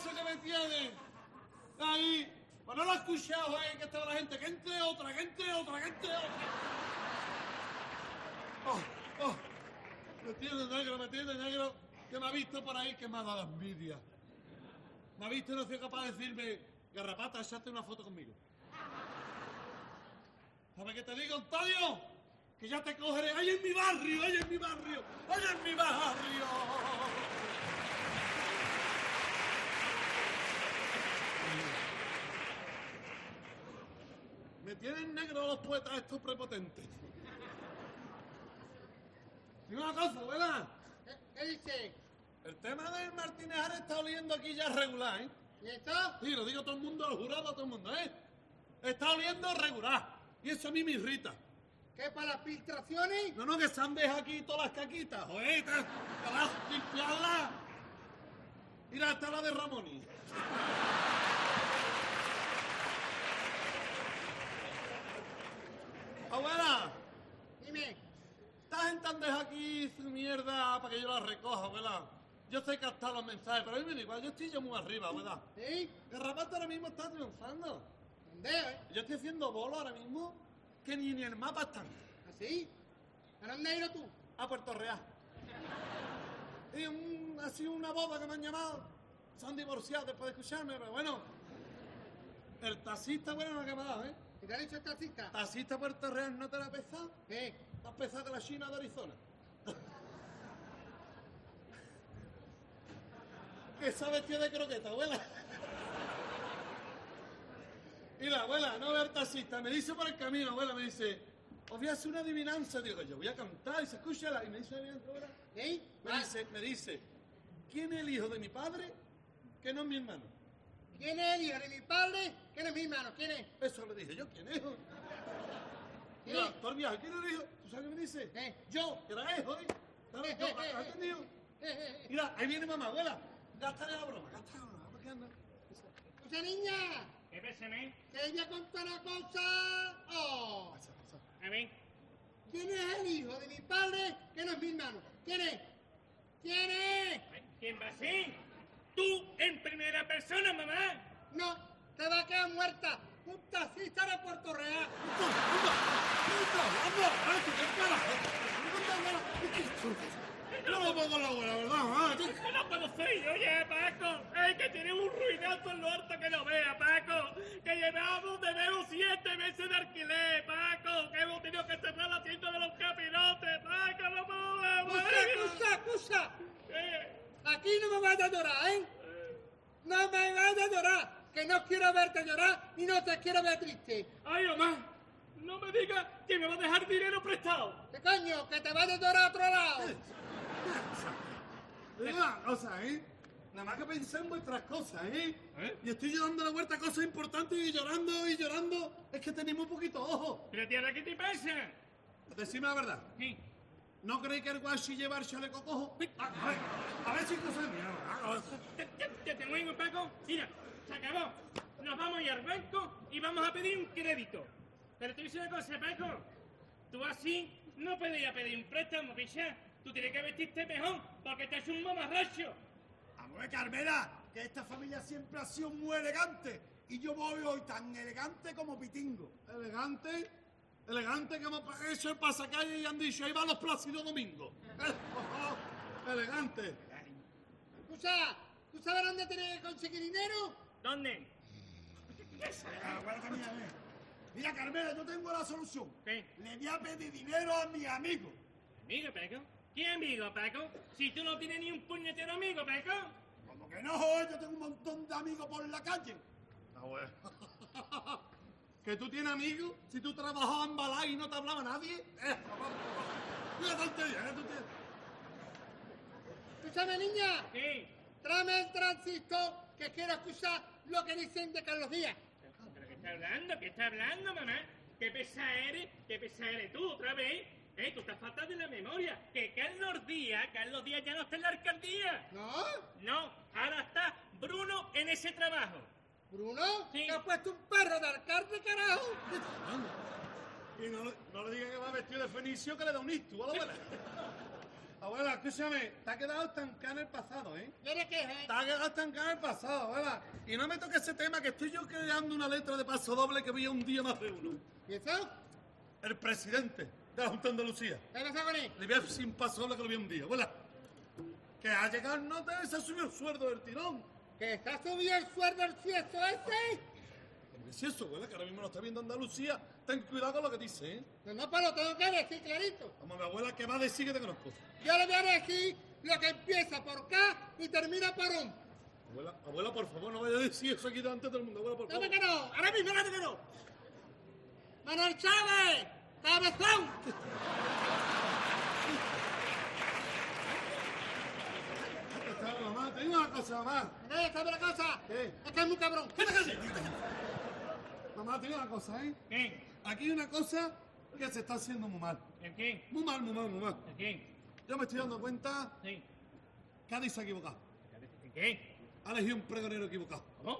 ruidazo que me tienen. Ahí. Pues no lo he escuchado, que estaba la gente. Que entre otra, que entre otra, que entre otra. Oh. Me tiene negro. Que me ha visto por ahí que me ha dado envidia. Me ha visto y no soy capaz de decirme, Garrapata, échate una foto conmigo. ¿Sabes qué te digo, Antonio? Que ya te cogeré. ¡Ahí en mi barrio! ¡Ahí en mi barrio! ¡Ahí en mi barrio! Me tienen negro los poetas estos prepotentes. Y una cosa, ¿verdad? ¿Qué dice? El tema del Martínez Ares está oliendo aquí ya regular, ¿eh? ¿Y esto? Sí, lo digo a todo el mundo, al jurado, a todo el mundo, ¿eh? Está oliendo regular. Y eso a mí me irrita. ¿Qué, para las filtraciones? No, que se han dejado aquí todas las caquitas, joder, que vas a limpiarlas. Mira, hasta la de Ramoni. Abuela, Dime. esta gente han dejado aquí su mierda para que yo la recoja, abuela. Yo sé captar los mensajes, pero a mí me da igual, yo estoy ya muy arriba, abuela. ¿Sí? Garrapata ahora mismo está triunfando. ¿Dónde? Yo estoy haciendo bolos ahora mismo que ni en el mapa están. ¿Así? ¿A dónde has ido tú? A Puerto Real. Y ha sido una boda que me han llamado. Se han divorciado después de escucharme, pero bueno. El taxista, bueno, no ha quedado, ¿eh? ¿Qué te ha dicho el taxista? Taxista Puerto Real, ¿no te la ha pesado? ¿Qué? Más pesado que la China de Arizona. Que esa vestida de croqueta, abuela. Y la abuela, no ve al taxista, me dice por el camino, abuela, me dice, os voy a hacer una adivinanza. Digo, yo voy a cantar, y se escúchala. Y me dice, abuela, ¿Sí? me dice, ¿quién es el hijo de mi padre que no es mi hermano? ¿Quién es el hijo de mi padre? ¿Quién es mi hermano? ¿Quién es? Eso le dije yo, ¿quién es? ¿Quién Mira, es? todo el viaje, ¿quién es el hijo? ¿Tú sabes qué me dice? Yo, que la hijo, ¿eh? ¿Sabes? Yo, ¿has entendido? Mira, ahí viene mamá, abuela, gástale la broma, ¿por qué anda? Escucha, niña, ¿Qué pésame? que ella contó una cosa. ¡Oh! Pasa. A ver. ¿Quién es el hijo de mi padre que no es mi hermano? ¿Quién es? ¿Quién es? ¿Quién va a ser? Tú en primera persona, mamá. No, te va a quedar muerta. Un taxista de Puerto Real. No lo pongo la abuela, ¿verdad? ¿Qué no puedo ser? Oye, Paco, es que tiene un ruidazo en lo alto que no vea, Paco. Que llevamos de menos 7 meses de alquiler, Paco. Que hemos tenido que cerrar la tienda de los capirotes, Paco. No puedo ver. ¡Cusa! ¿Qué? Aquí no me vayas a llorar, ¿eh? No me vayas a llorar. Que no quiero verte llorar y no te quiero ver triste. Ay, mamá, no me digas que me va a dejar dinero prestado. ¿Qué coño? Que te vayas a llorar a otro lado. Digo una cosa, ¿eh? Nada más que pensé en vuestras cosas, ¿eh? Y estoy dando la vuelta a cosas importantes y llorando. Es que tenéis muy poquito ojo. Pero tierra, ¿qué te pasa? Decime la verdad. ¿Qué? ¿No creéis que el guachi lleva el chaleco cojo? A ver si cosas mías. ¿Te tengo algo, Paco? Mira, se acabó. Nos vamos a ir al banco y vamos a pedir un crédito. Pero te voy a decir una cosa, Paco. Tú así no puedes ir a pedir un préstamo, picha. Tú tienes que vestirte mejor porque te has hecho un mamarracho. Vamos, Carmela, que esta familia siempre ha sido muy elegante. Y yo voy hoy tan elegante como Pitingo. Elegante que hemos hecho el pasacalle y han dicho, ahí van los Plácido Domingo. Elegante. Escucha, ¿tú sabes dónde tienes que conseguir dinero? ¿Dónde? Aguárdate, mira. Mira, Carmela, yo tengo la solución. ¿Qué? Le voy a pedir dinero a mi amigo. ¿Amigo, Paco? ¿Qué amigo, Paco? Si tú no tienes ni un puñetero amigo, Paco. Como que no, joder, yo tengo un montón de amigos por la calle. ¿Que tú tienes amigos? Si tú trabajabas en Balay y no te hablaba nadie. Mira tontería, ¿eh? Escúchame, niña. ¿Qué? Tráeme el transistor que quiero escuchar lo que dicen de Carlos Díaz. ¿Pero qué está hablando? ¿Qué está hablando, mamá? ¿Qué pesada eres? ¿Qué pesada eres tú otra vez? Tú estás falta de la memoria. Que Carlos Díaz ya no está en la alcaldía. ¿No? No, ahora está Bruno en ese trabajo. ¿Bruno? Sí. ¿Te has puesto un perro de alcalde, carajo? Y no le diga que va vestido de fenicio que le da un ictus a la abuela. Abuela, escúchame, te ha quedado estancada en el pasado, ¿eh? ¿Quieres que Te ha quedado estancada en el pasado, abuela. Y no me toques ese tema, que estoy yo creando una letra de paso doble que vi un día más de uno. ¿Y eso? El presidente de la Junta de Andalucía. ¿Qué pasa con él? Le vi sin paso doble que lo vi un día, abuela. Que ha llegado el nota y se ha subido el sueldo del tirón. ¿Que está subido el sueldo el ciesto ese? ¿Qué es eso, abuela? Que ahora mismo lo está viendo Andalucía. Ten cuidado con lo que dice, ¿eh? No, pero lo tengo que decir clarito. Vamos, mi abuela, que va a decir que te conozco. Yo le voy a decir lo que empieza por K y termina por un. Abuela, por favor, no vaya a decir eso aquí delante de todo el mundo, abuela, por favor. Dame que no, ahora mismo dame que no. Manuel Chávez, cabezón. Mamá, te digo una cosa, mamá. ¿Sabe la cosa? ¿Qué? Es que es muy cabrón. Mamá, te digo una cosa, ¿eh? ¿Qué? Aquí hay una cosa que se está haciendo muy mal. ¿El qué? Muy mal, muy mal, muy mal. ¿El qué? Yo me estoy dando cuenta Sí. que Cádiz se ha equivocado. ¿El qué? Ha elegido un pregonero equivocado. ¿Cómo?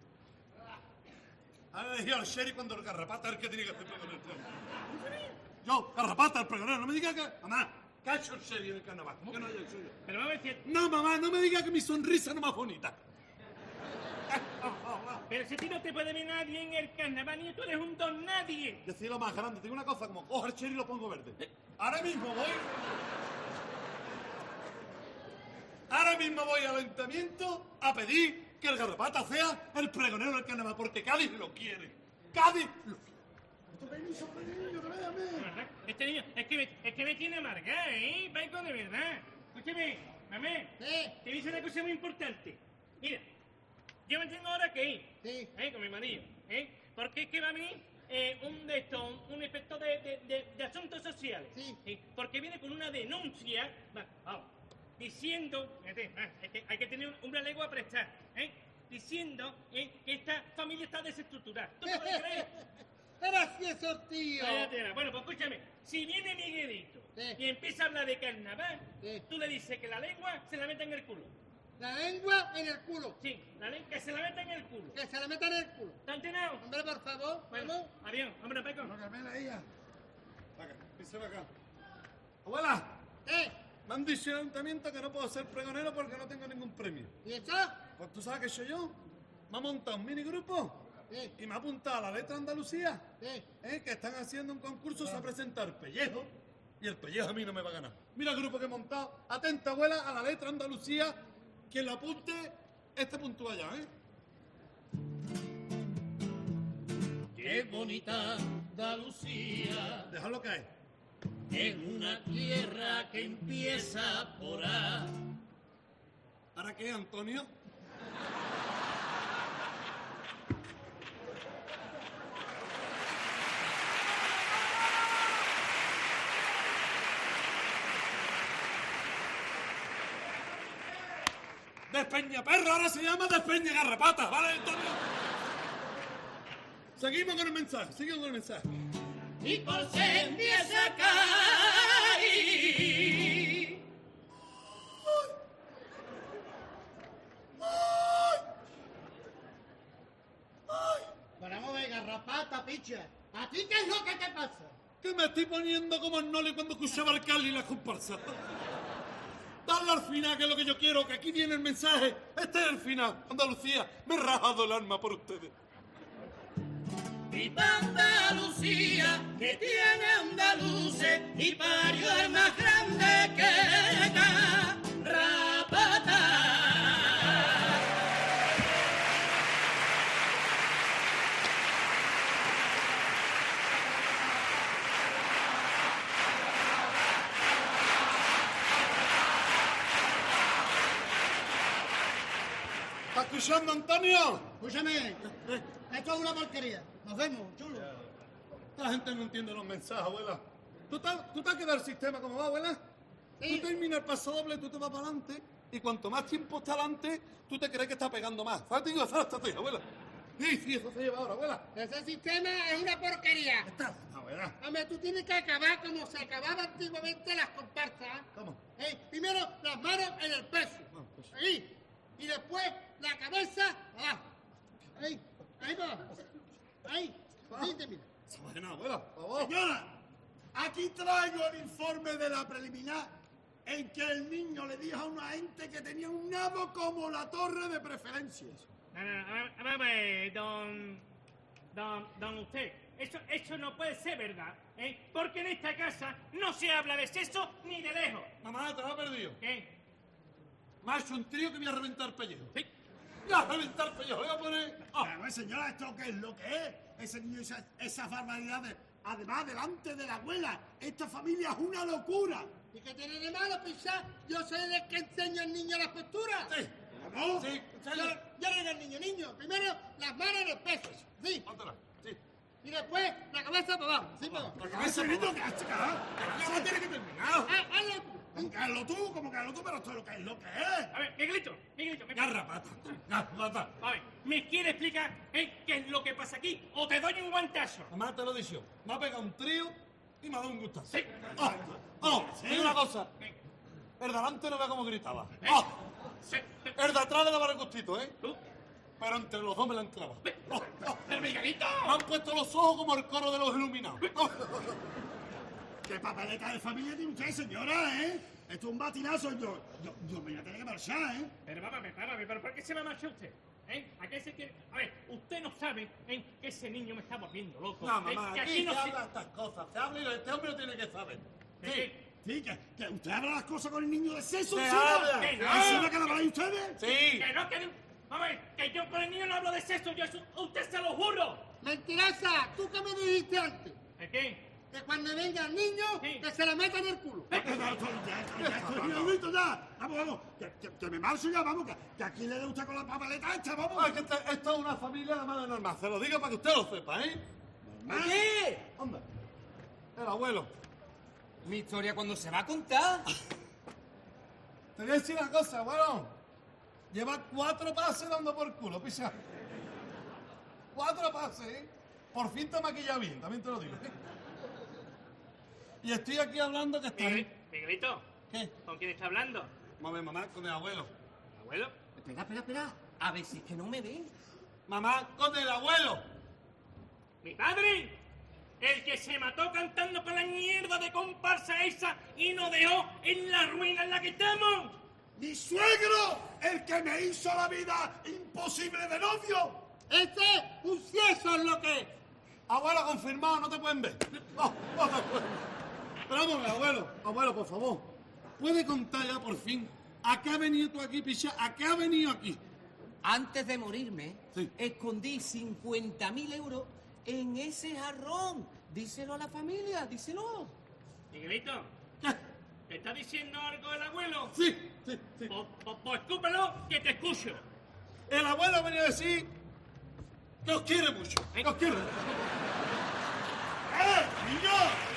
Ha elegido al sheriff cuando el Garrapata es el que tiene que hacer pregonero. Yo, Garrapata, el pregonero, no me digas que... Mamá, ¿qué ha hecho el sheriff en el carnaval? ¿Cómo que no ha hecho yo? Pero vamos a decir... No, mamá, no me digas que mi sonrisa no es más bonita. Pero si a ti no te puede ver nadie en el carnaval, ni tú eres un don nadie. Decir lo más grande, te digo una cosa, como cojo el cherry y lo pongo verde. Ahora mismo voy al ayuntamiento a pedir que el Garrapata sea el pregonero del carnaval, porque Cádiz lo quiere. Cádiz lo quiere. De verdad, este niño es que me tiene amargada, ¿eh? Paco, de verdad. Escúchame, mamá, Sí. te dice una cosa muy importante. Mira, yo me tengo ahora que ir, Sí. con mi marido, porque es que va a venir un inspector de asuntos sociales. Sí. Porque viene con una denuncia, diciendo, es que hay que tener una lengua a prestar, diciendo que esta familia está desestructurada. ¿Tú te puedes creer? Gracioso, tío. Cállate, bueno, pues escúchame, si viene Miguelito Sí. y empieza a hablar de carnaval, Sí. tú le dices que la lengua se la meta en el culo. La lengua en el culo. Sí, la lengua que se la meta en el culo. Que se la meta en el culo. ¿Está entendido? Hombre, por favor. Bueno, Vamos. adiós, hombre, Paco. No, Carmela, ella. Acá, písame acá. Abuela, me han dicho en el ayuntamiento que no puedo ser pregonero porque no tengo ningún premio. ¿Y eso? Pues tú sabes que soy yo. Me ha montado un minigrupo Sí. y me ha apuntado a la letra Andalucía. Sí. Que están haciendo un concurso, se va a presentar Pellejo, y el Pellejo a mí no me va a ganar. Mira el grupo que he montado. Atenta, abuela, a la letra Andalucía. Quien la apunte, este puntúa ya, Qué bonita Andalucía, Dejadlo caer. en una tierra que empieza por A. ¿Ahora qué, Antonio? Despeñaperro, ahora se llama Despeña Garrapata, ¿vale, Antonio? Seguimos con el mensaje, Y por se empieza a caer. Pero vamos a ver, Garrapata, picha. ¿A ti qué es lo que te pasa? Que me estoy poniendo como el Noli cuando escuchaba al Cali y las comparsas. Dale al final, que es lo que yo quiero, que aquí viene el mensaje. Este es el final. Andalucía, me he rajado el alma por ustedes. Viva Andalucía, que tiene andaluces y parió el más grande que Garrapata. ¿Estás escuchando, Antonio? Escúchame. Esto es una porquería. Nos vemos, chulo. La gente no entiende los mensajes, abuela. ¿Tú te has quedado el sistema como va, abuela? Sí. Tú terminas el paso doble, tú te vas para adelante, y cuanto más tiempo está adelante, tú te crees que está pegando más. ¿Sabes? Te digo, esa es la estrategia, abuela. Sí, eso se lleva ahora, abuela. Ese sistema es una porquería. Está, abuela. Hombre, tú tienes que acabar como se acababa antiguamente las comparsas. ¿Cómo? Primero las manos en el peso. Pues. Ahí. Y después la cabeza abajo. Ahí. Ahí va. Ahí. Ahí te mira. Esa vaina, abuela, por favor. Señora, aquí traigo el informe de la preliminar en que el niño le dijo a una gente que tenía un nabo como la torre de preferencias. No, a ver, don usted, eso no puede ser verdad, ¿eh? Porque en esta casa no se habla de sexo ni de lejos. Mamá, te lo has perdido. ¿Qué? Macho, un trío que voy a reventar pellejo. Sí. Voy a reventar pellejo, voy a poner... Pero, señora, ¿esto qué es lo que es? Ese niño y esas barbaridades. Además, delante de la abuela, esta familia es una locura. ¿Y qué tiene de malo, picha? Yo soy el que enseña al niño las posturas. Sí. ¿Cómo? Sí, Yo le digo al niño. Primero, las manos en el pecho. Sí. Póntela, sí. Y después, la cabeza para abajo. Sí, para abajo. La cabeza, niño, que has checado. La tiene que terminar. Hazlo tú. Hazlo tú, pero esto es lo que es. A ver, Miguelito, Garrapata. Garrapata. a ver, ¿me quiere explicar qué es lo que pasa aquí? ¿O te doy un guantazo? Mamá, te lo he dicho. Me ha pegado un trío y me ha dado un gustazo. Sí. Dime una cosa. El de adelante no vea cómo gritaba. Sí. El de atrás le daba el gustito, ¿eh? ¿Tú? Pero entre los dos me la han clavado. ¡El Miguelito! Me han puesto los ojos como el coro de los iluminados. ¿Qué papeleta de familia tiene usted, señora, eh? Esto es un batinazo. Yo me voy a tener que marchar, ¿eh? Pero vámonos, ¿pero por qué se va a marchar usted? ¿A qué se quiere? A ver, usted no sabe que ese niño me está volviendo loco. No, mamá, que aquí no se se... habla estas cosas. Se habla y este hombre lo tiene que saber. ¿Qué? Sí, que usted habla las cosas con el niño de sexo, Se encima. habla. Que no. ¿Encima que la habláis ustedes? Sí. Que no. Vamos a ver, que yo con el niño no hablo de sexo, usted se lo juro. Mentirosa, ¿tú qué me dijiste antes? ¿De qué? Que cuando venga el niño, Sí. que se la meta en el culo. Ya estoy inaudito ya. Vamos, que me marcho ya, vamos, que aquí le dé usted con la papeleta esta, vamos. Es que esto es una familia de madre normal. Se lo digo para que usted lo sepa, ¿eh? ¿Qué? Hombre, el abuelo. ¿Mi historia cuando se va a contar? Te voy a decir una cosa, abuelo. Lleva 4 pases dando por culo, pisa. 4 pases, ¿eh? Por fin te maquilla bien, también te lo digo. Y estoy aquí hablando que está... Miguelito, ¿Qué? ¿con quién está hablando? Mamá, con el abuelo. ¿Abuelo? Espera. A ver si es que no me ven. Mamá, con el abuelo. ¡Mi padre! El que se mató cantando con la mierda de comparsa esa y nos dejó en la ruina en la que estamos. ¡Mi suegro! El que me hizo la vida imposible de novio. Un cieso es lo que es. Abuelo, confirmado, no te pueden ver. No te pueden ver. Pero vamos, abuelo, por favor. ¿Puede contar ya por fin a qué ha venido tú aquí, picha? ¿A qué ha venido aquí? Antes de morirme, Sí. escondí 50.000 euros en ese jarrón. Díselo a la familia, díselo. Miguelito, ¿Qué? ¿te está diciendo algo el abuelo? Sí. Pues escúpelo, que te escucho. El abuelo ha venido a decir que os quiere mucho. Que os quiere. ¡Niño!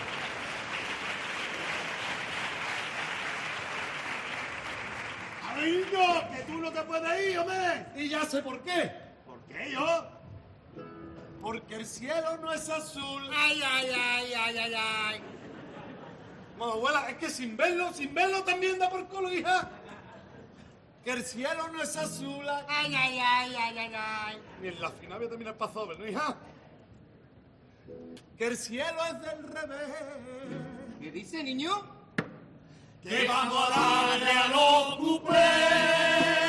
A ver, niño, que tú no te puedes ir, hombre. Y ya sé por qué. ¿Por qué yo? Porque el cielo no es azul. Ay. Bueno, abuela, es que sin verlo también da por culo, hija. Que el cielo no es azul. Ay. Ni en la final voy a terminar pasado, ¿no, hija? Que el cielo es del revés. ¿Qué dice, niño? Que vamos a darle a los cuplés.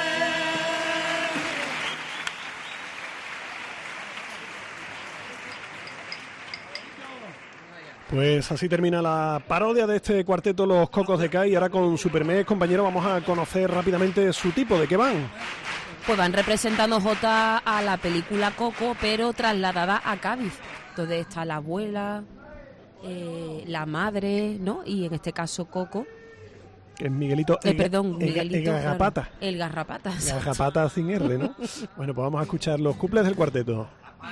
Pues así termina la parodia de este cuarteto Los Cocos de Cádiz. Y ahora con Supermés, compañero, vamos a conocer rápidamente su tipo. ¿De qué van? Pues van representando Jota a la película Coco, pero trasladada a Cádiz. Entonces está la abuela, la madre, ¿no? Y en este caso Coco. Que es Miguelito. Miguelito. El Garrapata. Claro, el Garrapata. Garrapata sin R, ¿no? Bueno, pues vamos a escuchar los cuples del cuarteto.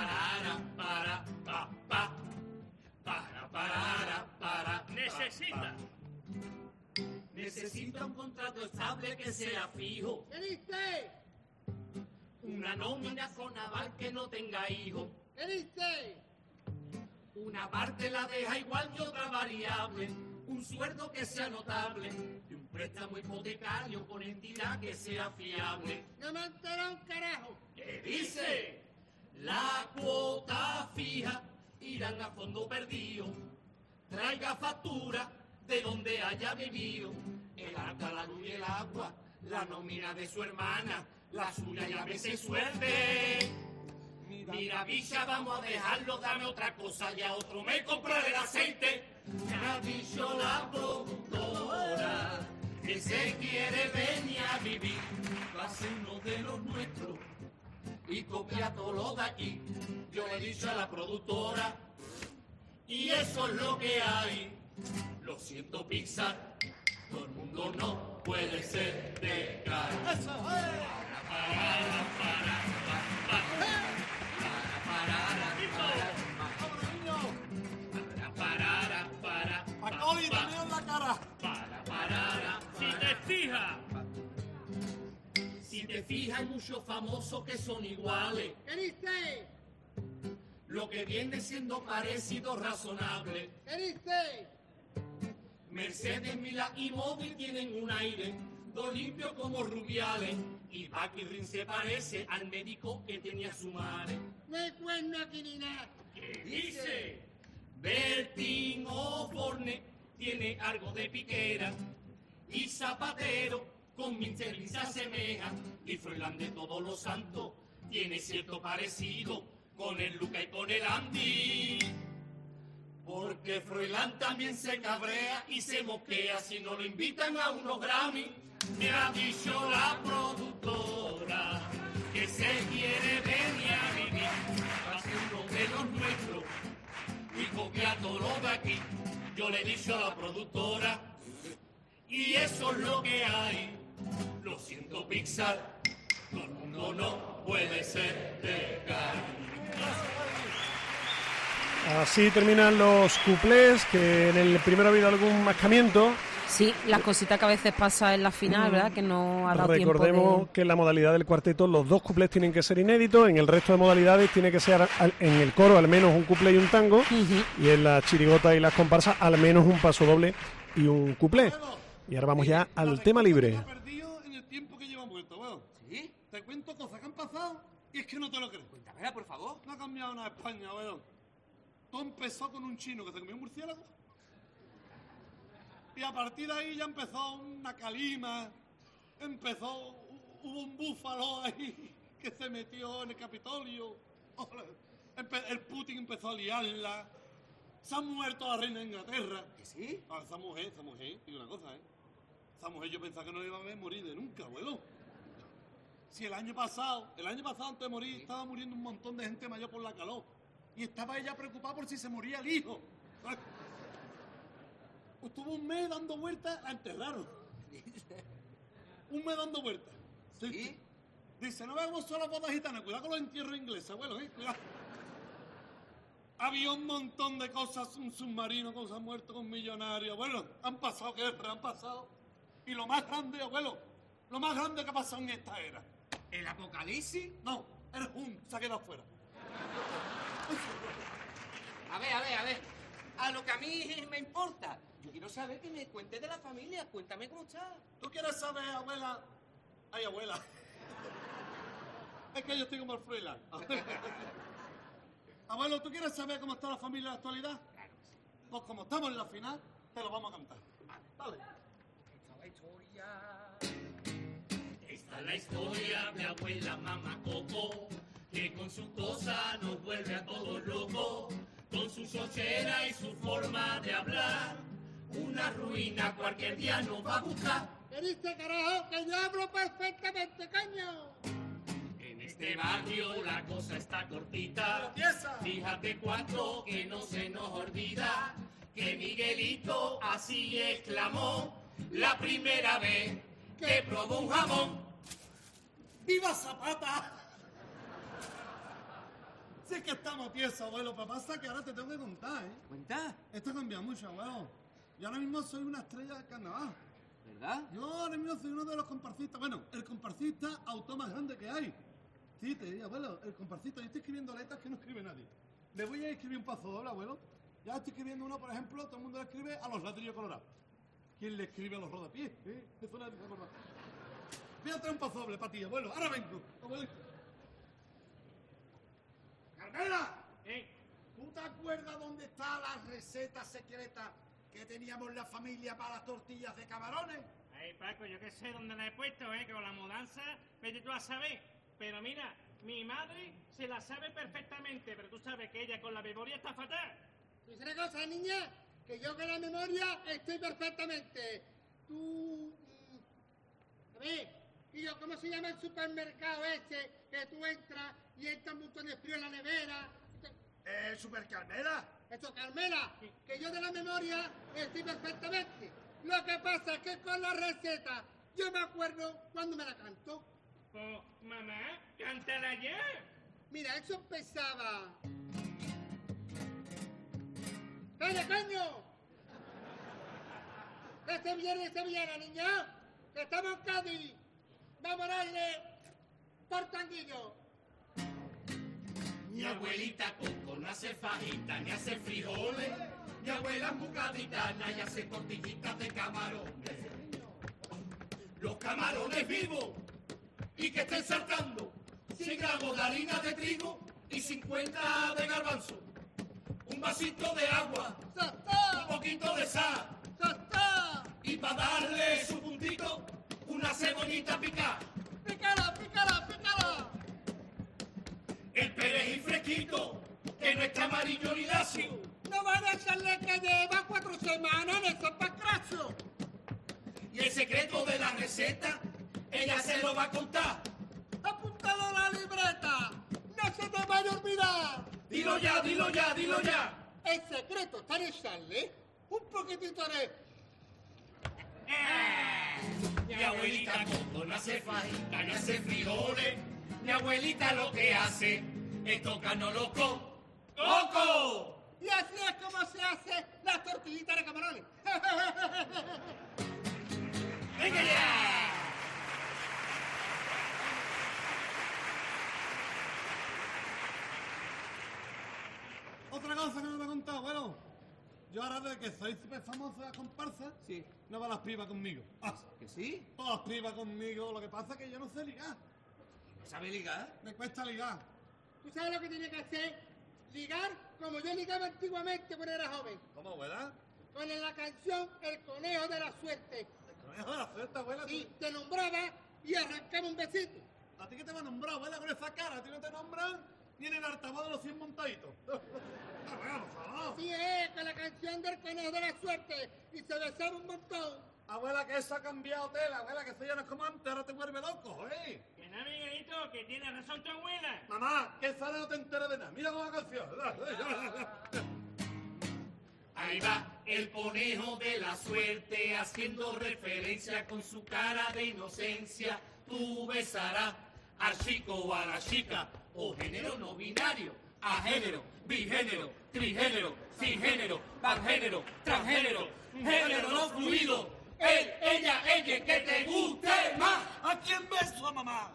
Necesita un contrato estable que sea fijo, ¿Qué dice? una nómina con aval que no tenga hijos, ¿Qué dice? una parte la deja igual y otra variable, un sueldo que sea notable y un préstamo hipotecario con entidad que sea fiable. No me enteró un carajo. ¿Qué dice? La cuota fija irán a fondo perdido, traiga factura de donde haya vivido. el arca, la luz y el agua, la nómina de su hermana, la suya y a veces suerte. Mira, bicha, vamos a dejarlo, dame otra cosa y a otro me compraré el aceite. Me ha dicho la productora que se quiere venir a vivir, va a ser uno de los nuestros y copia todo lo de aquí. Yo le he dicho a la productora y eso es lo que hay. Lo siento, Pixar, todo el mundo no puede ser de cara. ¡Eso es! ¡Macaulay, también en la cara! Si te fijas. Si te fijas, hay muchos famosos que son iguales. ¿Qué dice? Lo que viene siendo parecido razonable. ¿Qué dice? Mercedes, Milán y Móvil tienen un aire, dos limpios como Rubiales. Y Bucky Ring se parece al médico que tenía su madre. No hay cuerno aquí ni nada. ¿Qué dice? Bertín Osborne tiene algo de piquera. Y Zapatero con Mincerlin se asemeja. Y Froilán de Todos los Santos tiene cierto parecido con el Luca y con el Andy. Porque Froilán también se cabrea y se moquea si no lo invitan a unos Grammy. Me ha dicho la productora que se quiere venir a vivir, va a ser uno de los nuestros y copia todo lo de aquí. Yo le he dicho a la productora y eso es lo que hay. Lo siento, Pixar, todo el mundo no puede ser de carne. Así terminan los cuplés, que en el primero ha habido algún mascamiento. Sí, las cositas que a veces pasa en la final, ¿verdad? Que no ha dado Recordemos tiempo de... que en la modalidad del cuarteto los dos cuplés tienen que ser inéditos, en el resto de modalidades tiene que ser en el coro al menos un cuplé y un tango, y en la chirigota y las comparsas al menos un paso doble y un cuplé. Y ahora vamos ya al tema libre. Ha perdido en el tiempo que lleva muerto, weón. ¿Sí? Te cuento cosas que han pasado y es que no te lo crees. Cuéntamela, por favor. No ha cambiado nada España, weón. Todo empezó con un chino que se comió un murciélago. Y a partir de ahí ya empezó una calima, hubo un búfalo ahí que se metió en el Capitolio, el Putin empezó a liarla, se ha muerto la reina de Inglaterra. ¿Que sí? Ah, esa mujer, digo una cosa, esa mujer yo pensaba que no iba a ver morir de nunca, abuelo. Si el año pasado antes de morir, estaba muriendo un montón de gente mayor por la calor, y estaba ella preocupada por si se moría el hijo. Estuvo un mes dando vueltas, la enterraron. Un mes dando vueltas. ¿Sí? Dice, no veamos solo bodas gitanas, cuidado con los entierros ingleses, abuelo, cuidado. Había un montón de cosas, un submarino con se ha muerto con millonarios, abuelo. Han pasado guerras, han pasado. Y lo más grande, abuelo, lo más grande que ha pasado en esta era. ¿El apocalipsis? No, el Hun se ha quedado fuera. A ver. A lo que a mí me importa. Yo quiero saber que me cuentes de la familia. Cuéntame cómo está. ¿Tú quieres saber, abuela? Ay, abuela. Es que yo estoy como el Froilán. Abuelo, ¿tú quieres saber cómo está la familia en la actualidad? Claro que sí. Pues como estamos en la final, te lo vamos a cantar. Dale. Esta es la historia de abuela mamá Coco, que con su cosa nos vuelve a todos locos, con su sochera y su forma de hablar. Una ruina cualquier día nos va a buscar. ¿Qué dice, carajo? Que yo hablo perfectamente, coño. En este barrio la cosa está cortita. Fíjate cuánto que no se nos olvida que Miguelito así exclamó la primera vez que probó un jamón. ¡Viva Zapata! Sí que estamos tiesos, abuelo. Pero pasa que ahora te tengo que contar, ¿eh? ¿Cuenta? Esto ha cambiado mucho, abuelo. Yo ahora mismo soy una estrella de carnaval. ¿Verdad? Yo ahora mismo soy uno de los comparsistas. Bueno, el comparsista autor más grande que hay. Sí, te digo, abuelo, el comparsista. Yo estoy escribiendo letras que no escribe nadie. Le voy a escribir un paso doble, abuelo. Ya estoy escribiendo uno, por ejemplo, todo el mundo le escribe a los ladrillos colorados. ¿Quién le escribe a los rodapiés? Eso nadie se acuerda. Voy a traer un paso doble para ti, abuelo. Ahora vengo, abuelo. ¡Carmela! ¿Tú te acuerdas dónde está la receta secreta que teníamos la familia para las tortillas de camarones? Ay, Paco, yo qué sé dónde la he puesto, que con la mudanza, vete tú a saber. Pero mira, mi madre se la sabe perfectamente, pero tú sabes que ella con la memoria está fatal. ¿Tú sabes una cosa, niña? Que yo con la memoria estoy perfectamente. Tú... a ver, y yo, ¿cómo se llama el supermercado ese que tú entras y entra un montón de frío en la nevera? ¿Super Carmela? Eso, Carmela, que yo de la memoria estoy perfectamente. Lo que pasa es que con la receta yo me acuerdo cuando me la canto. Pues, mamá, cántala ya. Mira, eso empezaba... ¡Calla, coño! ¡Que se viene, niña! ¡Que estamos en Cádiz! ¡Vamos a darle por tanguillo! Mi abuelita Coco no hace fajita ni hace frijoles. Mi abuela es muy gaditana y hace tortillitas de camarones. Los camarones vivos y que estén saltando 100 gramos de harina de trigo y 50 de garbanzo. Un vasito de agua, un poquito de sal. Y para darle su puntito, una cebollita picada. ¡Pícala, pícala, pícala! El perejil fresquito, que no está amarillo ni lacio. No van a echarle que lleva 4 semanas en el zapacrazo. Y el secreto de la receta, ella se lo va a contar. Apúntalo a la libreta, no se te vaya a olvidar. Dilo ya, dilo ya, dilo ya. El secreto está en echarle un poquitito de... Mi abuelita Coco no hace fajita ni hace frijoles. Mi abuelita lo que hace es tocarnos los coco. Y así es como se hace las tortillitas de camarones. ¡Venga ya! Otra cosa que no te he contado, abuelo. Yo ahora de que soy súper famoso de la comparsa, Sí. no va las pibas conmigo. Ah, ¿Que sí? todas las pibas conmigo, lo que pasa es que yo no sé ligar. ¿No sabe ligar? Me cuesta ligar. ¿Tú sabes lo que tiene que hacer? Ligar como yo ligaba antiguamente cuando era joven. ¿Cómo, abuela? Con la canción El Conejo de la Suerte. El conejo de la suerte, abuela. Sí, te nombraba y arrancaba un besito. ¿A ti qué te va a nombrar, abuela, con esa cara? ¿A ti no te nombran ni en el altavoz de los 100 montaditos? Abuela, por favor. Así es, con la canción del Conejo de la Suerte. Y se besaba un montón. Abuela, que eso ha cambiado tela, abuela, que eso ya no es como antes, ahora te vuelve loco, ¿eh? Que no, Miguelito, que tiene razón tu abuela. Mamá, que esa no te enteres de nada. Mira cómo la canción. Ahí va el conejo de la suerte haciendo referencia con su cara de inocencia. Tú besarás al chico o a la chica o género no binario, a género, bigénero, trigénero, cingénero, pangénero, transgénero, género no fluido. Él, ella, que te guste más. ¿A quién beso, a mamá?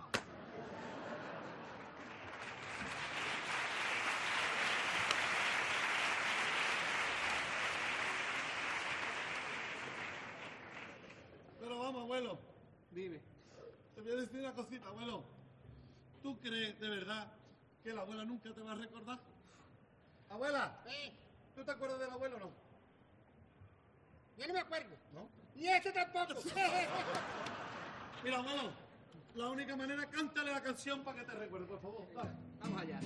Pero vamos, abuelo. Dime. Te voy a decir una cosita, abuelo. ¿Tú crees de verdad que la abuela nunca te va a recordar? Abuela, ¿tú te acuerdas del abuelo o no? Yo no me acuerdo. ¿No? Ni este tampoco. Mira, abuelo, la única manera, cántale la canción para que te recuerde, por favor. Dale. Vamos allá.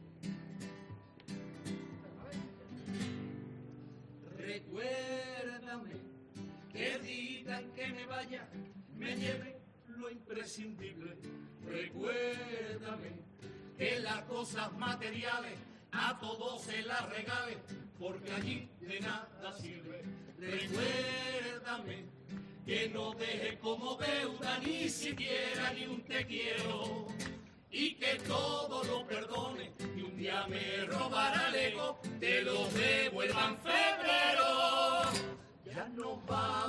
Recuérdame que el día en que me vaya me lleve lo imprescindible. Recuérdame que las cosas materiales a todos se las regale, porque allí de nada sirve. Recuérdame que no deje como deuda ni siquiera ni un te quiero, y que todo lo perdone, y un día me robará el ego, te lo devuelva en febrero. Ya nos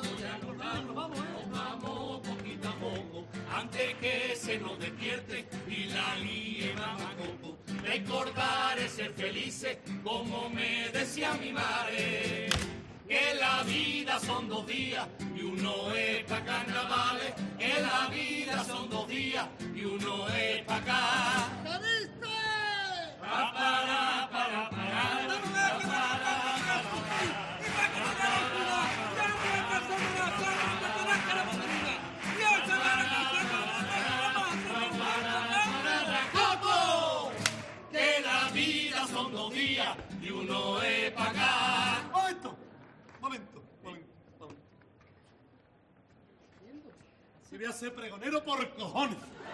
vamos poquito a poco, antes que se nos despierte y la líe mamá coco. Recordar es ser felices, como me decía mi madre, que la vida son 2 días y uno es pa' carnavales, que la vida son 2 días y uno es pa' acá. ¿Qué viste? ¡Y para que no te lo olvides! ¡Ya no me voy a casar una sola! ¡Que te das cara por venir! 2 días y uno es para acá. Momento. Si voy a ser pregonero por cojones.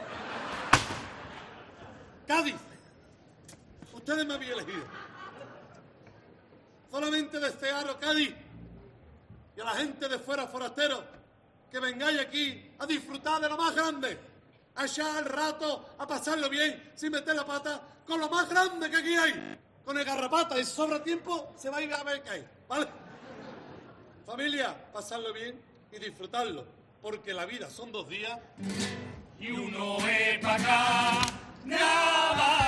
Cádiz, ustedes me habían elegido. Solamente desearos, Cádiz, y a la gente de fuera, forasteros, que vengáis aquí a disfrutar de lo más grande, a echar el rato, a pasarlo bien, sin meter la pata, con lo más grande que aquí hay, con el garrapata, y si sobra tiempo, se va a ir a ver qué hay, ¿vale? Familia, pasarlo bien y disfrutarlo, porque la vida son 2 días y uno es para acá. Nada.